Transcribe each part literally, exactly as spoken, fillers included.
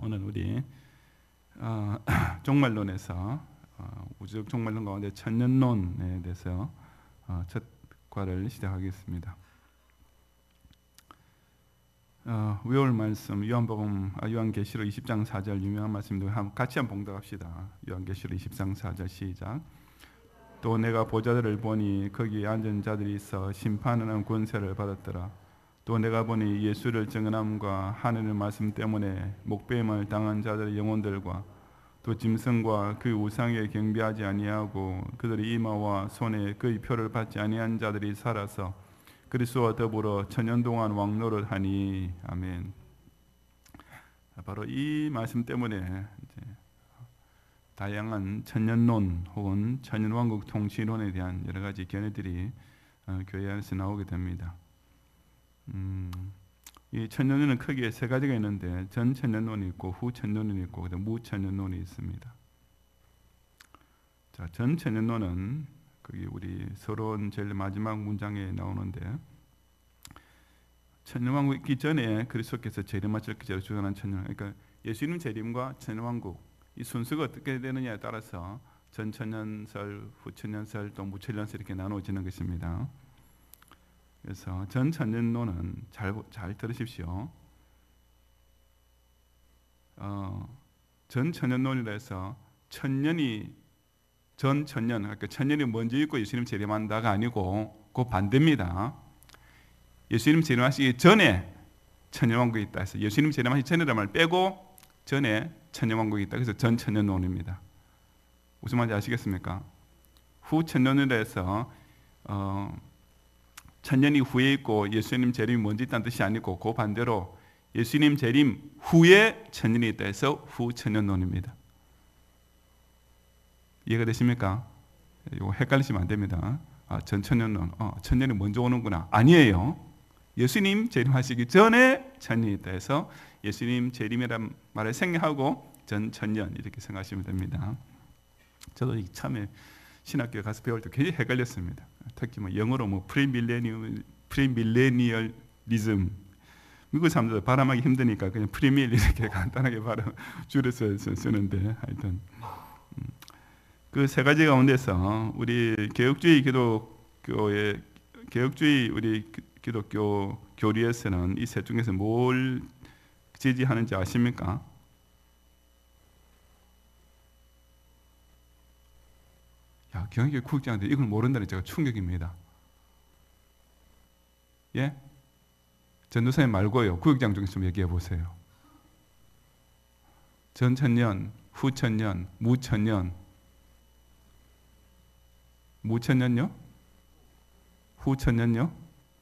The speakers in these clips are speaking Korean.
오늘 우리 어, 종말론에서 어, 우주적 종말론 가운데 천년론에 대해서 어, 첫 과를 시작하겠습니다. 어, 외울 말씀 요한복음 아, 요한계시록 이십 장 사 절 유명한 말씀도 같이 한번 봉독합시다. 요한계시록 이십 장 사 절 시작. 또 내가 보좌들을 보니 거기에 앉은 자들이 있어 심판하는 권세를 받았더라. 또 내가 보니 예수를 증언함과 하늘의 말씀 때문에 목배임을 당한 자들의 영혼들과 또 짐승과 그 우상에 경배하지 아니하고 그들의 이마와 손에 그의 표를 받지 아니한 자들이 살아서 그리스도와 더불어 천년 동안 왕노를 하니. 아멘. 바로 이 말씀 때문에 이제 다양한 천년론 혹은 천년왕국 통치론에 대한 여러 가지 견해들이 어, 교회 안에서 나오게 됩니다. 음, 이 천년론은 크게 세 가지가 있는데 전 천년론이 있고 후 천년론이 있고 그다음 무 천년론이 있습니다. 자, 전 천년론은 거기 우리 서론 제일 마지막 문장에 나오는데 천년왕국 있기 전에 그리스도께서 재림하실 그제로 주관한 천년, 그러니까 예수님 재림과 천년왕국 이 순서가 어떻게 되느냐에 따라서 전천년설, 후천년설, 또 무천년설 이렇게 나누어지는 것입니다. 그래서 전천년론은 잘, 잘 들으십시오. 어, 전천년론이라 해서 천년이 전천년, 그러니까 천년이 먼저 있고 예수님 재림한다가 아니고 그 반대입니다. 예수님 재림하시기 전에 천년왕국이 있다 해서 예수님 재림하시기 전이라는 말 빼고 전에 천년왕국이 있다. 그래서 전천년론입니다. 무슨 말인지 아시겠습니까? 후천년이라 해서 어, 천년이 후에 있고 예수님 재림이 먼저 있다는 뜻이 아니고 그 반대로 예수님 재림 후에 천년이 있다 해서 후천년론입니다. 이해가 되십니까? 이거 헷갈리시면 안 됩니다. 아, 전천년론, 어, 천년이 먼저 오는구나. 아니에요. 예수님 재림하시기 전에 천년이 있다 해서 예수님 재림이란 말을 생략하고 전천년 이렇게 생각하시면 됩니다. 저도 처음에 신학교에 가서 배울 때 굉장히 헷갈렸습니다. 특히 뭐 영어로 뭐 프리밀레니얼, 프리밀레니얼리즘, 미국 사람들 발음하기 힘드니까 그냥 프리밀 이렇게 간단하게 발음 줄여서 쓰는데 하여튼 음, 그 세 가지 가운데서 우리 개혁주의 기독교의 개혁주의 우리 기독교 교리에서는 이 셋 중에서 뭘 지지하는지 아십니까? 야, 경영교 국장한테 이걸 모른다는 제가 충격입니다. 예? 전도사님 말고요. 구역장 중에 좀 얘기해 보세요. 전천년, 후천년, 무천년. 무천년요? 후천년요?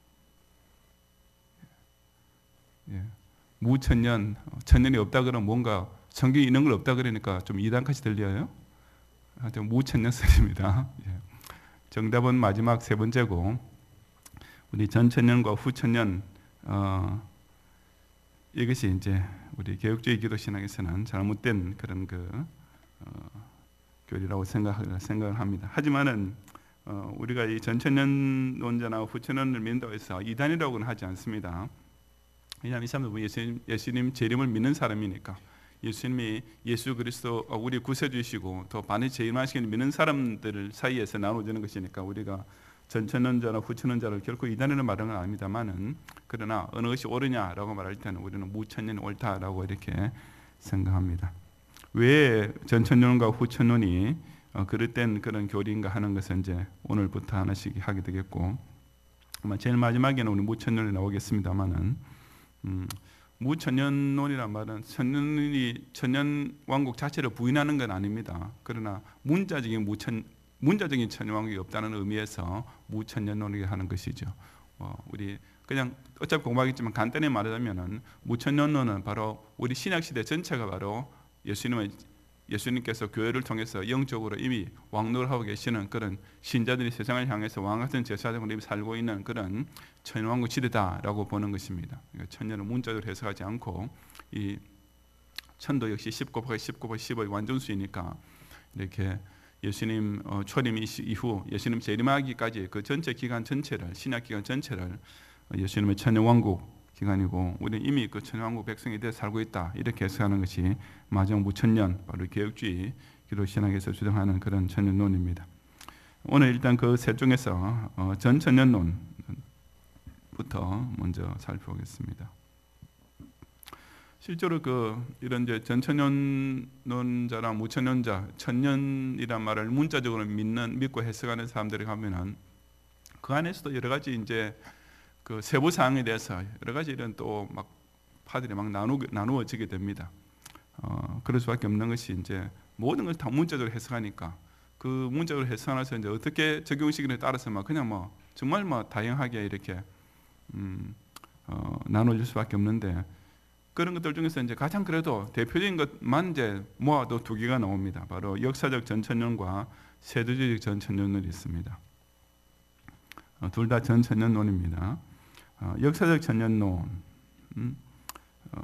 예. 무천년, 천년이 없다 그러면 뭔가 성경에 있는 걸 없다 그러니까 좀 이단같이 들려요. 하여튼 무천년설입니다. 예. 정답은 마지막 세 번째고 우리 전천년과 후천년 어, 이것이 이제 우리 개혁주의 기도 신앙에서는 잘못된 그런 그 어, 교리라고 생각 생각을 합니다. 하지만은 어, 우리가 이 전천년론자나 후천년을 믿는다고 해서 이단이라고는 하지 않습니다. 왜냐하면 이 사람들 예수님, 예수님 재림을 믿는 사람이니까 예수님이 예수 그리스도 우리 구세주이시고 또 반드시 재림하시기를 믿는 사람들 사이에서 나눠지는 것이니까 우리가 전천년자나 후천년자를 결코 이단이라는 말은 아닙니다만은 그러나 어느 것이 옳으냐라고 말할 때는 우리는 무천년이 옳다라고 이렇게 생각합니다. 왜 전천년과 후천년이 어, 그릇된 그런 교리인가 하는 것은 이제 오늘부터 하나씩 하게 되겠고 아마 제일 마지막에는 우리 무천년이 나오겠습니다만은 음, 무천년론이란 말은 천년이 천년왕국 자체를 부인하는 건 아닙니다. 그러나 문자적인 무천 문자적인 천년왕국이 없다는 의미에서 무천년론을 하는 것이죠. 어, 우리 그냥 어차피 공부하겠지만 간단히 말하자면은 무천년론은 바로 우리 신약 시대 전체가 바로 예수님의 예수님께서 교회를 통해서 영적으로 이미 왕노를 하고 계시는 그런 신자들이 세상을 향해서 왕 같은 제사장으로 이미 살고 있는 그런 천년왕국 시대다라고 보는 것입니다. 그러니까 천년을 문자적으로 해석하지 않고 이 천도 역시 십 곱하기 십 곱하기 십의 완전수이니까 이렇게 예수님 어, 초림 이후 예수님 재림하기까지 그 전체 기간 전체를 신약 기간 전체를 예수님의 천년왕국 기간이고 우리는 이미 그 천년왕국 백성이 되어 살고 있다 이렇게 해석하는 것이 마지막 무천년 바로 개혁주의 기독 신학에서 주장하는 그런 천년론입니다. 오늘 일단 그 셋 중에서 어, 전천년론부터 먼저 살펴보겠습니다. 실제로 그 이런 이제 전천년론자나 무천년자, 천년이란 말을 문자적으로 믿는 믿고 해석하는 사람들이 가면은 그 안에서도 여러 가지 이제 그 세부 사항에 대해서 여러 가지 이런 또 막 파들이 막 나누 나누어지게 됩니다. 어, 그럴 수밖에 없는 것이 이제 모든 걸 다 문자적으로 해석하니까 그 문자적으로 해석하면서 이제 어떻게 적용시키느냐에 따라서 막 그냥 뭐 정말 뭐 다양하게 이렇게 음, 어, 나눠질 수밖에 없는데 그런 것들 중에서 이제 가장 그래도 대표적인 것만 이제 모아도 두 개가 나옵니다. 바로 역사적 전천년과 세대주의적 전천년론이 있습니다. 어, 둘 다 전천년론입니다. 어, 역사적 천년론, 음, 어,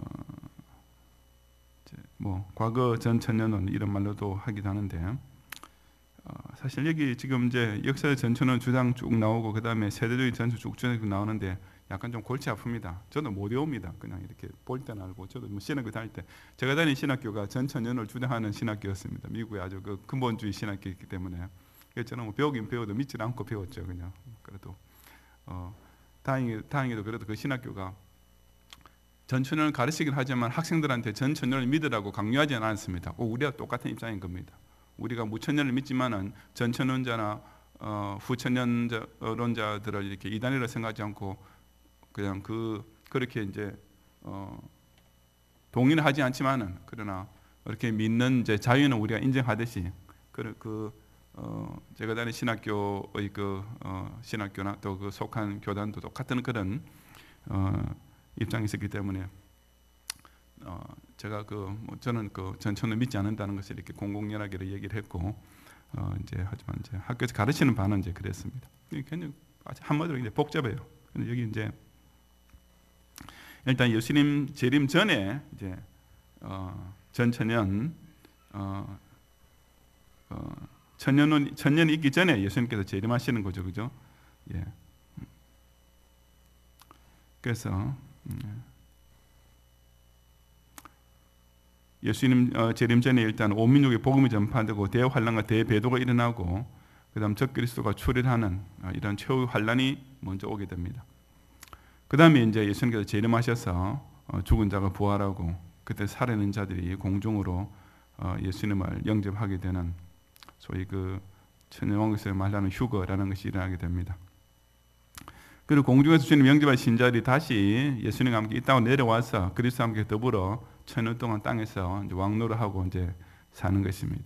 이제 뭐 과거 전천년론 이런 말로도 하기도 하는데 어, 사실 여기 지금 이제 역사적 전천년 주장 쭉 나오고 그 다음에 세대주의 전천 쭉 쭉 나오는데 약간 좀 골치 아픕니다. 저도 못 외웁니다. 그냥 이렇게 볼 때는 알고 저도 뭐 신학교 다닐 때 제가 다닌 신학교가 전천년을 주장하는 신학교였습니다. 미국의 아주 그 근본주의 신학교이기 때문에 그래서 저는 뭐 배우긴 배워도 믿지 않고 배웠죠. 그냥 그래도 어, 다행히 다행히도 그래도 그 신학교가 전천년을 가르치긴 하지만 학생들한테 전천년을 믿으라고 강요하지는 않습니다. 꼭 우리와 똑같은 입장인 겁니다. 우리가 무천년을 믿지만은 전천년자나 어, 후천년론자들을 이렇게 이단이라 생각하지 않고 그냥 그 그렇게 이제 어, 동의는 하지 않지만은 그러나 이렇게 믿는 이제 자유는 우리가 인정하듯이 그, 그 어, 제가 다닌 신학교의 그 어, 신학교나 또 그 속한 교단도 똑같은 그런 어, 입장이 있었기 때문에 어, 제가 그 뭐 저는 그 전천을 믿지 않는다는 것을 이렇게 공공연하게 얘기를 했고 어, 이제 하지만 이제 학교에서 가르치는 바는 이제 그랬습니다. 굉장히 한마디로 이제 복잡해요. 근데 여기 이제 일단 예수님 재림 전에 이제 어, 전천년 어, 어, 천년은 천년이 있기 전에 예수님께서 재림하시는 거죠, 그죠? 예. 그래서 음, 예수님 어, 재림 전에 일단 온 민족에 복음이 전파되고 대환란과 대배도가 일어나고 그다음 적그리스도가 출현하는 어, 이런 최후 환란이 먼저 오게 됩니다. 그 다음에 이제 예수님께서 재림하셔서 어, 죽은 자가 부활하고 그때 살아있는 자들이 공중으로 어, 예수님을 영접하게 되는 소위 그 천년왕국에서 말하는 휴거라는 것이 일어나게 됩니다. 그리고 공중에서 주님 영접한 신자들이 다시 예수님과 함께 이 땅으로 내려와서 그리스도와 함께 더불어 천년 동안 땅에서 이제 왕노를 하고 이제 사는 것입니다.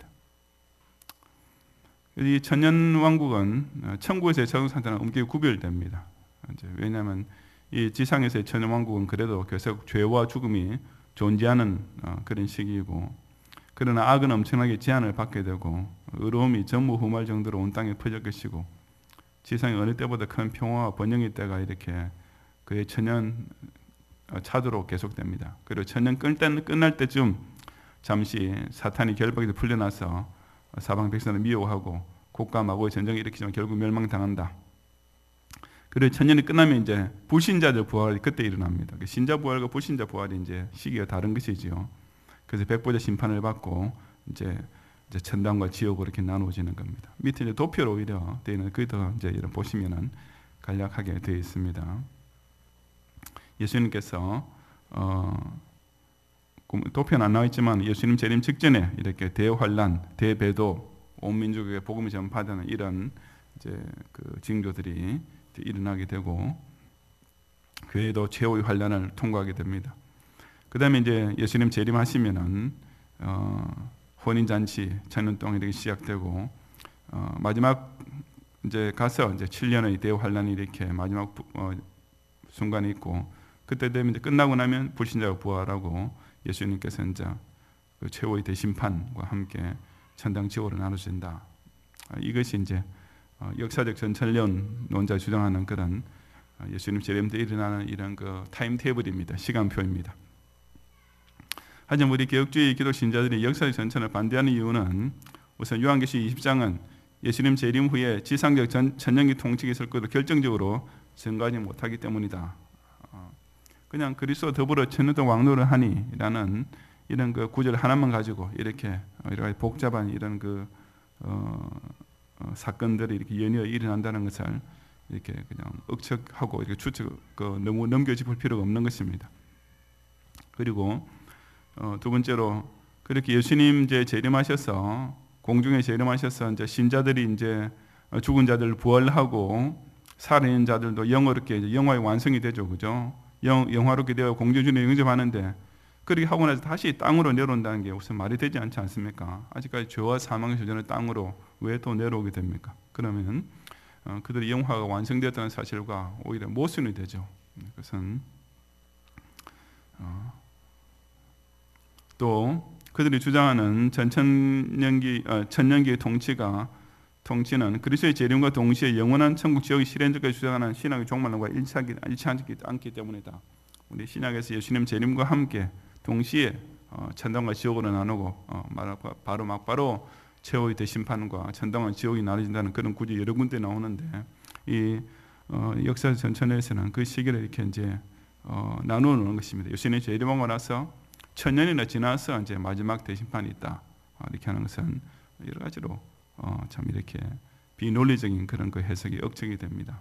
이 천년왕국은 천국에서의 적용 상태는 엄격히 구별됩니다. 이제 왜냐하면 이 지상에서의 천년왕국은 그래도 계속 죄와 죽음이 존재하는 그런 시기이고 그러나 악은 엄청나게 제한을 받게 되고 의로움이 전무후무할 정도로 온 땅에 퍼질 것이고 지상에 어느 때보다 큰 평화와 번영의 때가 이렇게 그의 천년 차도로 계속됩니다. 그리고 천년 끝날 때쯤 잠시 사탄이 결박에서 풀려나서 사방 백성을 미워하고 국가 마고의 전쟁을 일으키지만 결국 멸망당한다. 그리고 천년이 끝나면 이제 불신자들 부활이 그때 일어납니다. 신자 부활과 불신자 부활이 이제 시기가 다른 것이지요. 그래서 백보자 심판을 받고 이제, 이제 천당과 지옥으로 이렇게 나누어지는 겁니다. 밑에 이제 도표로 오히려 되어 있는 그더 이제 이런 보시면은 간략하게 되어 있습니다. 예수님께서 어, 도표는 안 나와 있지만 예수님 재림 직전에 이렇게 대환란, 대배도, 온 민족에게 복음이 전파되는 이런 이제 그 징조들이 일어나게 되고 교회도 최후의 환란을 통과하게 됩니다. 그 다음에 이제 예수님 재림하시면은 어, 혼인 잔치 천년 동안 이렇게 시작되고 어, 마지막 이제 가서 이제 칠 년의 대환란이 이렇게 마지막 어, 순간에 있고 그때 되면 이제 끝나고 나면 불신자가 부활하고 예수님께서 이제 그 최후의 대심판과 함께 천당 지옥으로 나눠진다. 이것이 이제 어, 역사적 전천년론자 주장하는 그런 어, 예수님 재림 때 일어나는 이런 그 타임 테이블입니다. 시간표입니다. 하지만 우리 개혁주의 기독 신자들이 역사적 전천을 반대하는 이유는 우선 요한계시록 이십 장은 예수님 재림 후에 지상적 전, 천년기 통치가 있을 것을 결정적으로 증거하지 못하기 때문이다. 어, 그냥 그리스도와 더불어 천년 동안 왕노를 하니라는 이런 그 구절 하나만 가지고 이렇게 여러 가지 복잡한 이런 그 어, 어, 사건들이 이렇게 연이어 일어난다는 것을 이렇게 그냥 억측하고 이렇게 추측 그 너무 넘겨짚을 필요가 없는 것입니다. 그리고 어, 두 번째로 그렇게 예수님 이제 재림하셔서 공중에 재림하셔서 이제 신자들이 이제 죽은 자들 부활하고 살아있는 자들도 영어롭게 이제 영화의 완성이 되죠, 그죠? 영 영화롭게 되어 공중전에 영접하는데 그렇게 하고 나서 다시 땅으로 내려온다는 게 우선 말이 되지 않지 않습니까? 아직까지 죄와 사망의 소전을 땅으로 왜 또 내려오게 됩니까? 그러면 어, 그들의 영화가 완성되었다는 사실과 오히려 모순이 되죠. 그것은 어, 또 그들이 주장하는 전천년기 어, 천년기의 통치가 통치는 그리스도의 재림과 동시에 영원한 천국 지역의 실현적까지 주장하는 신학의 종말론과 일치하지, 일치하지 않기 때문이다. 우리 신약에서 예수님 재림과 함께 동시에 어, 천당과 지옥으로 나누고 어, 바로 막바로 최후의 대심판과 천당과 지옥이 나눠진다는 그런 구절이 여러 군데 나오는데 이 어, 역사 전천에서는 그 시기를 이렇게 이제 어, 나누어 놓은 것입니다. 예수님이 재림하고 나서 천년이나 지나서 이제 마지막 대심판이 있다. 어, 이렇게 하는 것은 여러 가지로 어, 참 이렇게 비논리적인 그런 그 해석이 억측이 됩니다.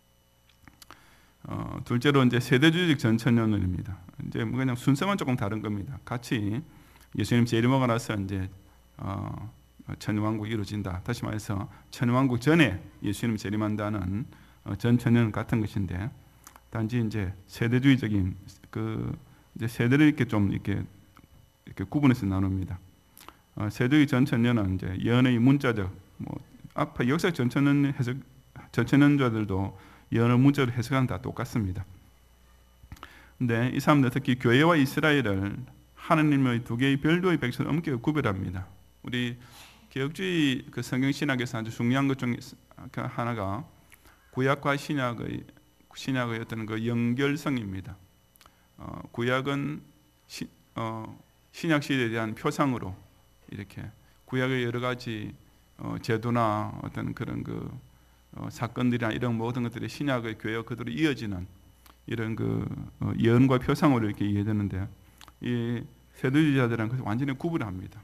어, 둘째로 이제 세대주의적 전천년론입니다. 이제 뭐 그냥 순서만 조금 다른 겁니다. 같이 예수님 재림하고 나서 이제 어, 천년왕국이 이루어진다. 다시 말해서 천년왕국 전에 예수님 재림한다는 어, 전천년 같은 것인데 단지 이제 세대주의적인 그 이제 세대를 이렇게 좀 이렇게 이렇게 구분해서 나눕니다. 어, 세대의 전천년은 이제 예언의 문자적, 뭐 앞에 역사 전천년 해석 전천년자들도 예언의 문자로 해석하는 다 똑같습니다. 근데 이 사람들 특히 교회와 이스라엘을 하나님의 두 개의 별도의 백성을 엄격히 구별합니다. 우리 개혁주의 그 성경 신학에서 아주 중요한 것 중 하나가 구약과 신약의 신약의 어떤 그 연결성입니다. 어, 구약은 시, 어, 신약 시대에 대한 표상으로 이렇게 구약의 여러 가지 어, 제도나 어떤 그런 그 어, 사건들이나 이런 모든 것들이 신약의 교회와 그대로 이어지는 이런 그 어, 예언과 표상으로 이렇게 이해되는데 이 세대주의자들은 그것을 완전히 구분합니다.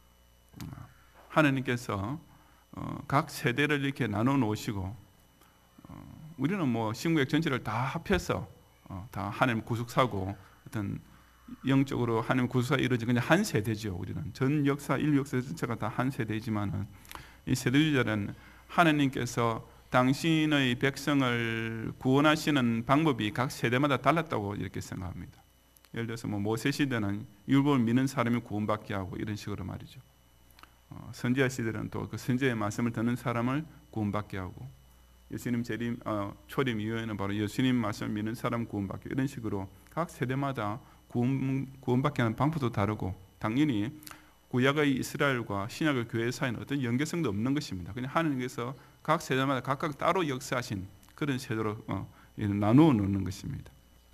하나님께서 어, 각 세대를 이렇게 나눠 놓으시고 어, 우리는 뭐 신구약 전체를 다 합해서 어, 다 하나님 구속사고 어떤 영적으로 하나님 구속사가 이루어진 그냥 한 세대죠. 우리는 전 역사 인류 역사 전체가 다 한 세대이지만은 이 세대주의자는 하나님께서 당신의 백성을 구원하시는 방법이 각 세대마다 달랐다고 이렇게 생각합니다. 예를 들어서 뭐 모세 시대는 율법을 믿는 사람이 구원받게 하고 이런 식으로 말이죠. 어, 선지자 시대는 또 그 선지자의 말씀을 듣는 사람을 구원받게 하고 예수님 재림 어, 초림 이후에는 바로 예수님 말씀을 믿는 사람 구원받게 이런 식으로 각 세대마다 구원, 구원받게 하는 방법도 다르고 당연히 구약의 이스라엘과 신약의 교회 사이는 어떤 연계성도 없는 것입니다. 그냥 하나님께서 각 세대마다 각각 따로 역사하신 그런 세대로 어, 나누어 놓는 것입니다.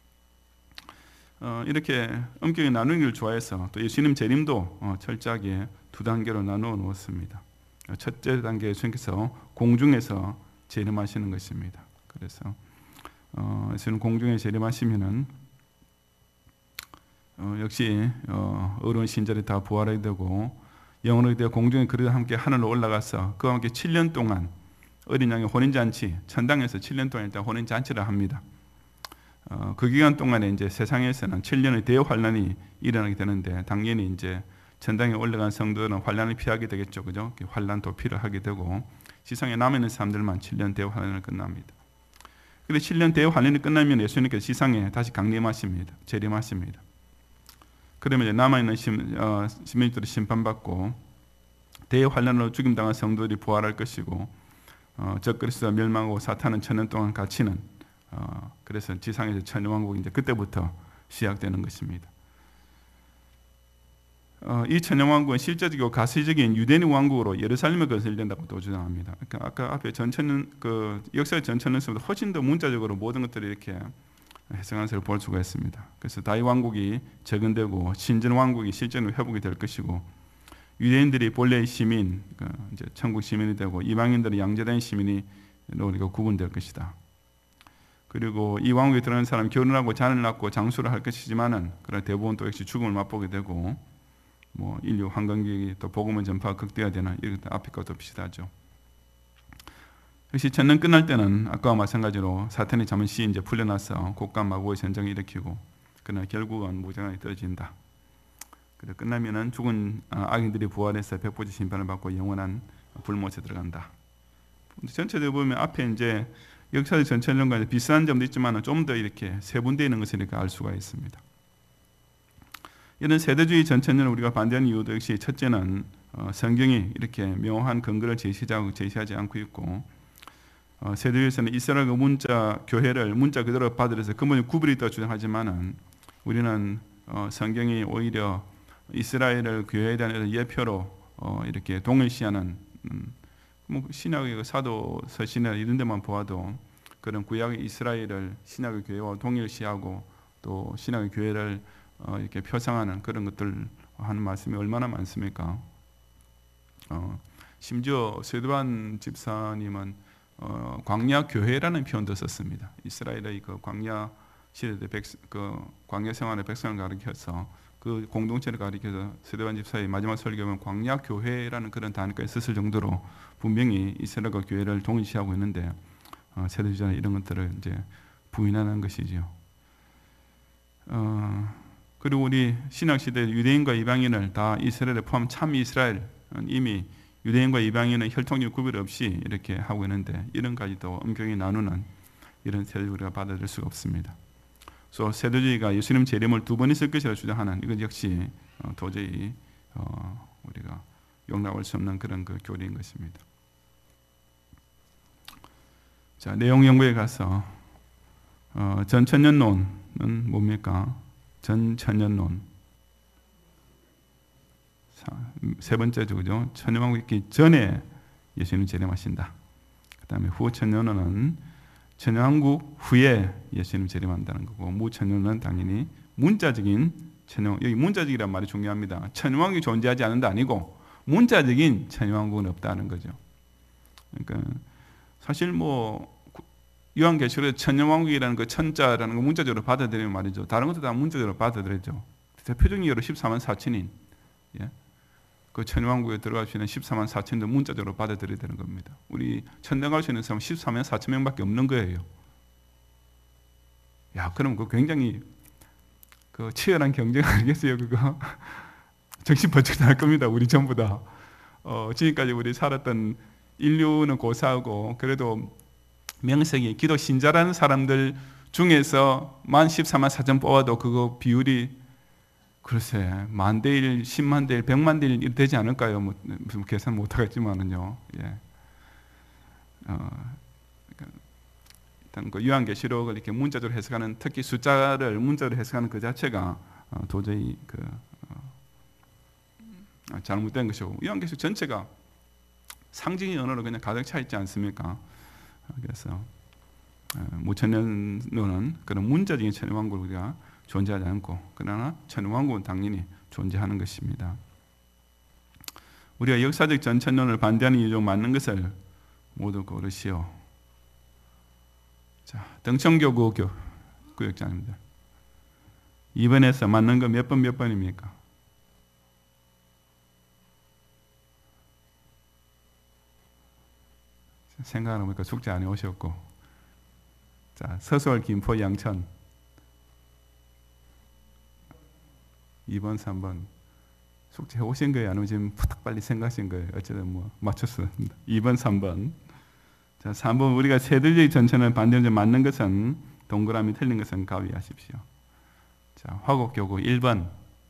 어, 이렇게 엄격히 나누는 걸 좋아해서 또 예수님 재림도 어, 철저하게 두 단계로 나누어 놓았습니다. 첫째 단계 예수님께서 공중에서 재림하시는 것입니다. 그래서 어, 예수님 공중에 재림하시면은 어, 역시 어, 어려운 신절이 다 부활하게 되고 영원하게 되어 공중에 그리와 함께 하늘로 올라가서 그와 함께 칠 년 동안 어린 양의 혼인잔치 천당에서 칠 년 동안 일단 혼인잔치를 합니다. 어, 그 기간 동안에 이제 세상에서는 칠 년의 대환란이 일어나게 되는데 당연히 이제 천당에 올라간 성도들은 환란을 피하게 되겠죠, 그죠? 환란 도피를 하게 되고 지상에 남아 있는 사람들만 칠 년 대환란을 끝납니다. 그런데 칠 년 대환란이 끝나면 예수님께서 지상에 다시 강림하십니다. 재림하십니다. 그러면 이제 남아 있는 시민들이 어, 심판받고 대환란으로 죽임당한 성도들이 부활할 것이고 어, 적그리스도가 멸망하고 사탄은 천년 동안 갇히는 어, 그래서 지상에서 천년왕국이 이제 그때부터 시작되는 것입니다. 어, 이 천년왕국은 실제적이고 가시적인 유대인 왕국으로 예루살렘에 건설된다고 또 주장합니다. 그러니까 아까 앞에 전천년 그 역사의 전천년서보다 훨씬 더 문자적으로 모든 것들이 이렇게 해석한 것을 볼 수가 있습니다. 그래서 다윗 왕국이 재건되고 신전 왕국이 실제로 회복이 될 것이고 유대인들이 본래의 시민, 그 이제 천국 시민이 되고 이방인들은 양자된 시민이 우리가 구분될 것이다. 그리고 이 왕국에 들어가는 사람 결혼하고 자녀를 낳고 장수를 할 것이지만은 그러나 대부분 또 역시 죽음을 맛보게 되고 뭐 인류 환경기획이 또 복음의 전파가 극대화되는 이런 앞에과 또 비슷하죠. 역시 천년 끝날 때는 아까와 마찬가지로 사탄이 잠시 이제 풀려나서 곡과 마고의 전쟁을 일으키고 그러나 결국은 무장하게 떨어진다. 그리고 끝나면은 죽은 악인들이 부활해서 백보지 심판을 받고 영원한 불못에 들어간다. 전체적으로 보면 앞에 이제 역사적 전체론과 비슷한 점도 있지만 좀 더 이렇게 세분되어 있는 것을 이렇게 알 수가 있습니다. 이런 세대주의 전체론을 우리가 반대하는 이유도 역시 첫째는 어, 성경이 이렇게 묘한 근거를 제시하지, 제시하지 않고 있고 어, 세대주의에서는 이스라엘과 문자 교회를 문자 그대로 받아들여서 근본이 구별이 있다고 주장하지만은 우리는 어, 성경이 오히려 이스라엘을 교회에 대한 예표로 어, 이렇게 동일시하는 음, 뭐 신약의 사도 서신이나 이런 데만 보아도 그런 구약의 이스라엘을 신약의 교회와 동일시하고 또 신약의 교회를 어, 이렇게 표상하는 그런 것들 하는 말씀이 얼마나 많습니까? 어, 심지어 세도반 집사님은 어, 광야 교회라는 표현도 썼습니다. 이스라엘의 그 광야 시대 백, 그 광야 생활의 백성을 가리켜서 그 공동체를 가리켜서 세도반 집사의 마지막 설교는 광야 교회라는 그런 단어까지 썼을 정도로 분명히 이스라엘과 교회를 동일시하고 있는데 어, 세대주의자는 이런 것들을 이제 부인하는 것이죠. 어, 그리고 우리 신약 시대 유대인과 이방인을 다 이스라엘에 포함 참 이스라엘 이미 유대인과 이방인은 혈통적 구별 없이 이렇게 하고 있는데 이런까지도 엄격히 나누는 이런 세대를 우리가 받아들일 수가 없습니다. 그래서 세대주의가 예수님 재림을 두 번 있을 것이라 주장하는 이건 역시 어, 도저히 어, 우리가 용납할 수 없는 그런 그 교리인 것입니다. 자, 내용 연구에 가서 어, 전천년론은 뭡니까? 전천년론 세 번째죠, 그죠? 천년왕국 있기 전에 예수님 재림하신다. 그 다음에 후천년론은 천년왕국 후에 예수님 재림한다는 거고, 무천년론은 당연히 문자적인 천년, 여기 문자적이란 말이 중요합니다. 천년왕국이 존재하지 않는다 아니고 문자적인 천년왕국은 없다는 거죠. 그러니까 사실 뭐 요한계시록에 천년왕국이라는 그 천자라는 거 문자적으로 받아들이는 말이죠. 다른 것도 다 문자적으로 받아들이죠. 대표적인 예로 십사만 사천인, 예? 그 천년왕국에 들어갈 수 있는 십사만 사천도 문자적으로 받아들여야 되는 겁니다. 우리 천당 갈 수 있는 사람은 십사만 사천 명밖에 없는 거예요. 야, 그럼 그 굉장히 그 치열한 경쟁 아니겠어요, 그거? 정신 번쩍 날 겁니다, 우리 전부 다. 어, 지금까지 우리 살았던 인류는 고사하고 그래도 명색이 기독 신자라는 사람들 중에서 만 십사만 사천 뽑아도 그거 비율이 글쎄 만 대 일, 십만 대 일, 백만 대 일 되지 않을까요? 뭐 무슨 계산 못 하겠지만은요. 예. 어, 그러니까 일단 그 요한계시록을 이렇게 문자적으로 해석하는, 특히 숫자를 문자로 해석하는 그 자체가 어, 도저히 그 어, 잘못된 것이고, 요한계시록 전체가 상징의 언어로 그냥 가득 차 있지 않습니까? 그래서 무천년론은 그런 문자적인 천년왕국을 우리가 존재하지 않고, 그러나 천년왕국은 당연히 존재하는 것입니다. 우리가 역사적 전천년을 반대하는 이유 중 맞는 것을 모두 고르시오. 자, 등천교구 구역장입니다. 이 번에서 맞는 거 몇 번 몇 번입니까? 생각하는 보니까 숙제 안 해오셨고, 자, 서서울, 김포, 양천 이 번, 삼 번 숙제 해오신 거예요? 아니면 지금 푸탁 빨리 생각하신 거예요? 어쨌든 뭐 맞췄습니다. 이 번, 삼 번. 자, 삼 번 우리가 세대주의 전천을 반대하는 맞는 것은 동그라미, 틀린 것은 가위하십시오. 자, 화곡교구 일 번.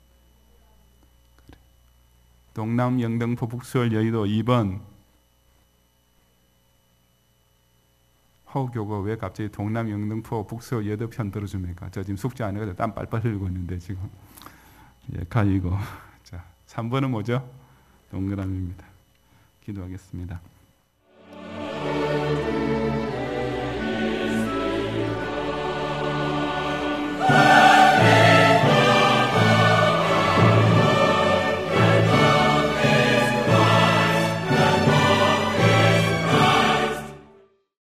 동남, 영등포, 북서울, 여의도 이 번. 화곡교구 왜 갑자기 동남, 영등포, 북서울, 여의도 편 들어줍니까? 저 지금 숙제 안 해가지고 땀 빨빨 흘리고 있는데 지금. 예, 가위고. 자, 삼 번은 뭐죠? 동그라미입니다. 기도하겠습니다.